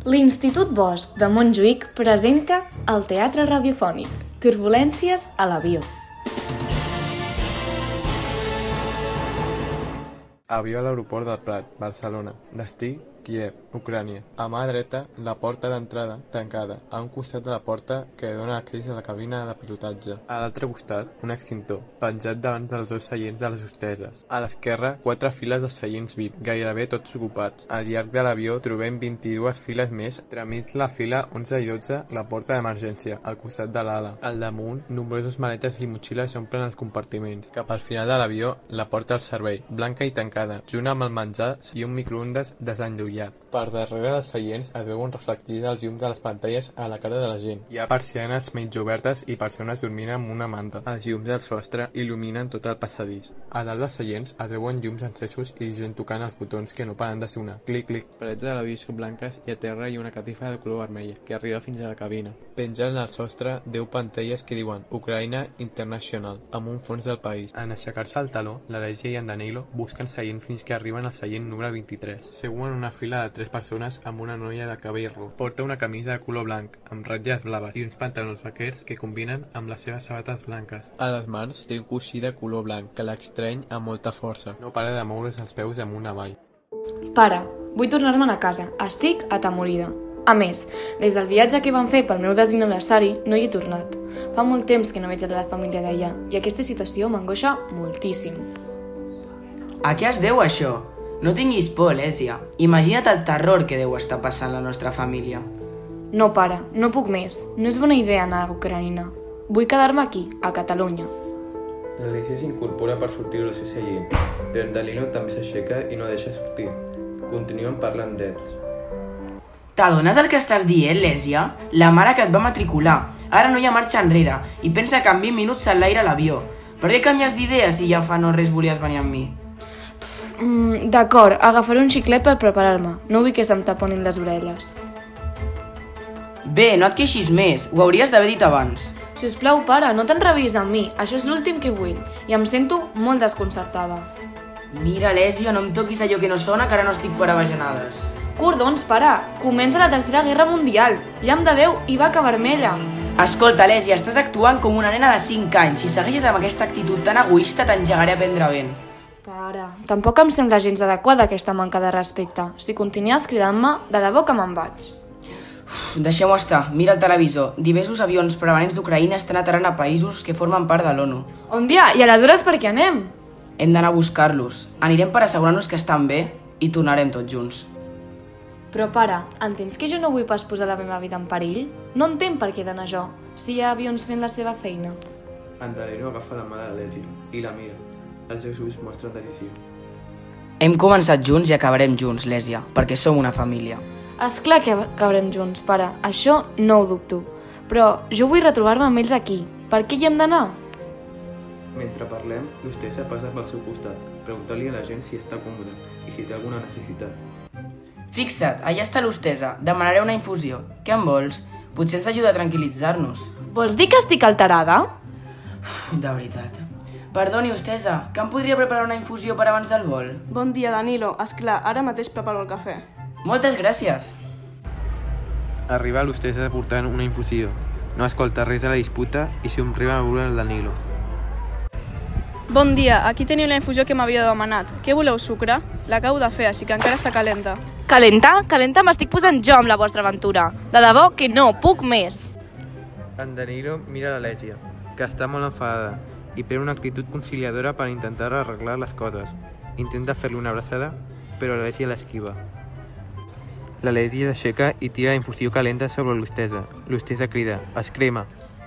L'Institut Bosch de Montjuïc presenta el teatre radiofònic Turbulències a l'avió. Avió a l'aeroport del Prat, Barcelona. Destí, Kíev, Ucrània. A mà dreta, la porta d'entrada, tancada. A un costat de la porta que dona accés a la cabina de pilotatge. A l'altre costat, un extintor, penjat davant dels dos seients de les hostesses. A l'esquerra, 4 files de seients VIP, gairebé tots ocupats. Al llarg de l'avió trobem 22 files més, tramit la fila 11 i 12, la porta d'emergència, al costat de l'ala. Al damunt, nombroses maletes i motxilles omplen els compartiments. Cap al final de l'avió, la porta al servei, blanca i tancada, junt amb el menjar i un microondes desenllotjat. Per darrere dels seients es veuen reflectits els llums de les pantalles a la cara de la gent. Hi ha persianes mig obertes i persones dormint amb una manta. Els llums del sostre il·luminen tot el passadís. A dalt dels seients es veuen llums encesos i gent tocant els botons que no paren de sonar. Clic, clic. Parets de l'avió són blanques i a terra hi ha una catifa de color vermella que arriba fins a la cabina. Pengen al sostre 10 pantalles que diuen Ucraïna International, amb un fons del país. En aixecar-se el taló, l'Alèsia i en Danilo busquen seient fins que arriben al seient número 23. Seuen una fila de 3 persones amb una noia de cabell ro. Porta una camisa de color blanc, amb ratlles blaves, i uns pantalons vaquers que combinen amb les seves sabates blanques. A les mans té un coixí de color blanc, que l'extreny amb molta força. No para de moure's els peus amunt avall. Pare, vull tornar-me'n a casa. Estic atemorida. A més, des del viatge que vam fer pel meu desè aniversari no hi he tornat. Fa molt temps que no veig a la família d'allà i aquesta situació m'angoixa moltíssim. A què es deu això? No tinguis por, Alèsia. Imagina't el terror que deu estar passant la nostra família. No, pare, no puc més. No és bona idea anar a Ucraïna. Vull quedar-me aquí, a Catalunya. L'Alèsia s'incorpora per sortir del seu seient, però en Danilo també s'aixeca i no deixa sortir. Continuen parlant d'ells. T'adones el que estàs dient, Alèsia? La mare que et va matricular. Ara no hi ha marxa enrere i pensa que en 20 minuts s'enlaira l'avió. Per què canvies d'idea si ja fa no res volies venir amb mi? D'acord, agafaré un xiclet per preparar-me. No vull que se'm taponin les orelles. Bé, no et queixis més. Ho hauries d'haver dit abans. Sisplau, pare, no t'enrabiïs amb mi. Això és l'últim que vull. I em sento molt desconcertada. Mira, Alèsia, no em toquis allò que no sona, que ara no estic per a bajanades. Cordons, pare, comença la Tercera Guerra Mundial. Llamp de Déu i vaca vermella. Escolta, Alèsia, estàs actuant com una nena de 5 anys. Si segueixes amb aquesta actitud tan egoista, t'engegaré a prendre vent. Pare, tampoc em sembla gens adequada aquesta manca de respecte. Si continues cridant-me, de debò que me'n vaig. Deixem-ho estar. Mira el televisor. Diversos avions permanents d'Ucraïna estan aterrant a països que formen part de l'ONU. On dia? I aleshores per què anem? Hem d'anar a buscar-los. Anirem per assegurar-nos que estan bé i tornarem tots junts. Però, pare, entens que jo no vull pas posar la meva vida en perill? No entenc per què d'anar jo, si hi ha avions fent la seva feina. En Danilo agafa la mà de l'Alèsia i la mira. Els seus ulls mostren decisió. Hem començat junts i acabarem junts, Alèsia, perquè som una família. És clar que acabarem junts, pare. Això no ho dubto. Però jo vull retrobar-me amb ells aquí. Per què hi hem d'anar? Mentre parlem, l'hostessa passa pel seu costat, preguntant-li a la gent si està còmoda i si té alguna necessitat. Fixa't, allà està l'hostessa. Demanaré una infusió. Què en vols? Potser ens ajuda a tranquil·litzar-nos. Vols dir que estic alterada? De veritat. Perdoni, hostessa, que em podria preparar una infusió per abans del vol? Bon dia, Danilo. Esclar, ara mateix preparo el cafè. Moltes gràcies. Arriba l'hostessa portant una infusió. No escolta res de la disputa i somriu a veure el Danilo. Bon dia, aquí teniu la infusió que m'havia demanat. Què voleu, sucre? L'acabo de fer, així que encara està calenta. Calenta? Calenta m'estic posant jo amb la vostra aventura. De debò que no, puc més. En Danilo mira l'Alèsia, que està molt enfadada, i pren una actitud conciliadora per intentar arreglar les coses. Intenta fer-li una abraçada, però l'Alèsia l'esquiva. L'Alèsia s'aixeca i tira la infusió calenta sobre l'hostessa. L'hostessa crida, es crema.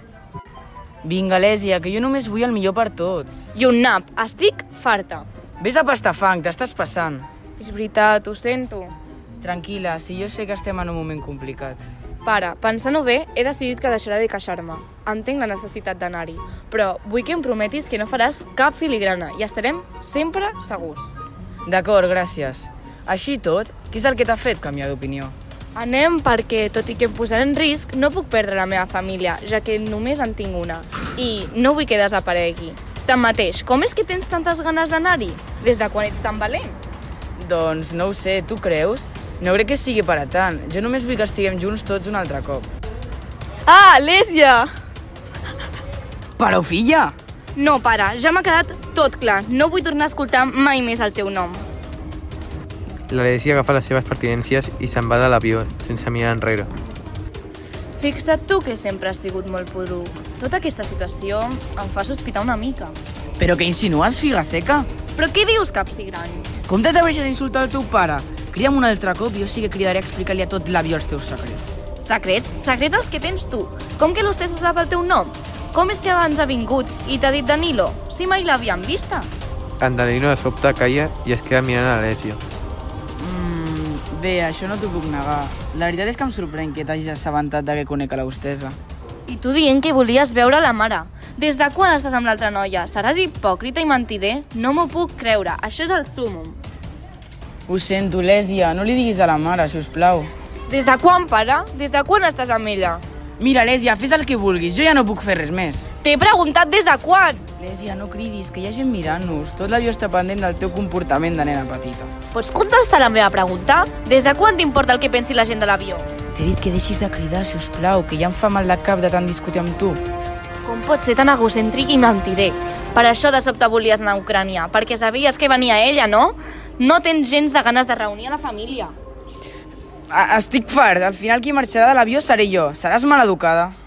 Vinga, Alèsia, que jo només vull el millor per tots. I un nap, estic farta. Vés a pastar fang, t'estàs passant. És veritat, ho sento. Tranquil·la, si jo sé que estem en un moment complicat. Pare, pensant-ho bé, he decidit que deixaré de queixar-me. Entenc la necessitat d'anar-hi, però vull que em prometis que no faràs cap filigrana i estarem sempre segurs. D'acord, gràcies. Així tot, què és el que t'ha fet canviar d'opinió? Anem perquè, tot i que em posaré en risc, no puc perdre la meva família, ja que només en tinc una. I no vull que desaparegui. Tanmateix, com és que tens tantes ganes d'anar-hi? Des de quan ets tan valent? Doncs no ho sé, tu creus? No crec que sigui per a tant. Jo només vull que estiguem junts tots un altre cop. Ah, Alèsia! Però, filla! No, pare, ja m'ha quedat tot clar. No vull tornar a escoltar mai més el teu nom. L'Alèsia agafa les seves pertinències i se'n va de l'avió, sense mirar enrere. Fixa't tu que sempre has sigut molt poruc. Tota aquesta situació em fa sospitar una mica. Però què insinues, figa seca? Però què dius, capsigran? Com t'atreveixes a insultar el teu pare? Crida'm un altre cop i jo sí que cridaré a explicar-li a tot l'avió els teus secrets. Secrets? Secrets els que tens tu. Com que l'hostessa sap el teu nom? Com és que abans ha vingut i t'ha dit Danilo? Si mai l'havíem vista. En Danilo de sobte calla i es queda mirant a l'Alèsia. Bé, això no t'ho puc negar. La veritat és que em sorprèn que t'hagis assabentat de que conec a la hostessa. I tu dient que volies veure la mare. Des de quan estàs amb l'altra noia? Seràs hipòcrita i mentider? No m'ho puc creure. Això és el súmum. Ho sento, Lèsia, no li diguis a la mare, si us plau. Des de quan, pare? Des de quan estàs amb ella? Mira, Lèsia, fes el que vulguis, jo ja no puc fer res més. T'he preguntat des de quan? Lèsia, no cridis, que hi ha gent mirant-nos. Tot l'avió està pendent del teu comportament de nena petita. Pots contestar la meva pregunta? Des de quan t'importa el que pensi la gent de l'avió? T'he dit que deixis de cridar, si us plau, que ja em fa mal de cap de tant discutir amb tu. Com pots ser tan egocèntric i mentider? Per això de sobte volies anar a Ucrània, perquè sabies que venia ella, no? No tens gens de ganes de reunir a la família. Estic fart, al final qui marxarà de l'avió seré jo. Seràs maleducada.